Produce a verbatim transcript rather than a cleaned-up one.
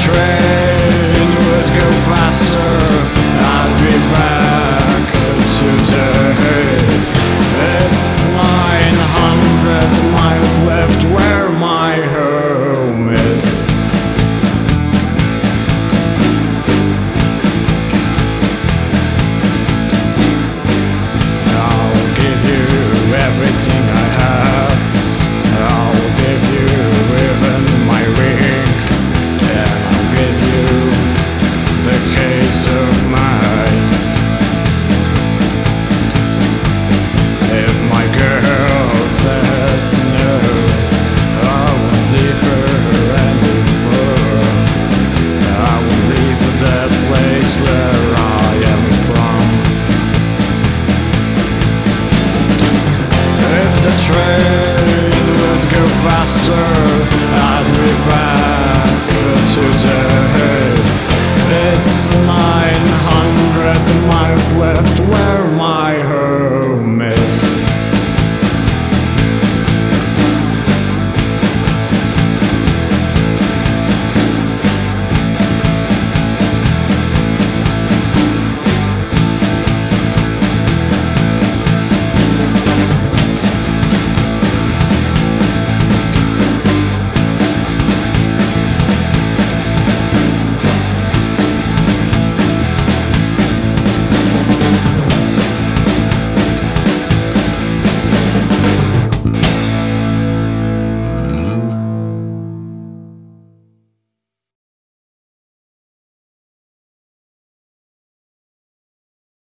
train would go faster, I'd be back today. It's nine hundred miles left where my home is. I'll give you everything I have. I'll give you even my ring, and I'll give you the case of mine. If my girl says no, I won't leave her anymore. I will leave the place where I am from. If the train would go faster, I'd be back today. It's nine hundred miles left where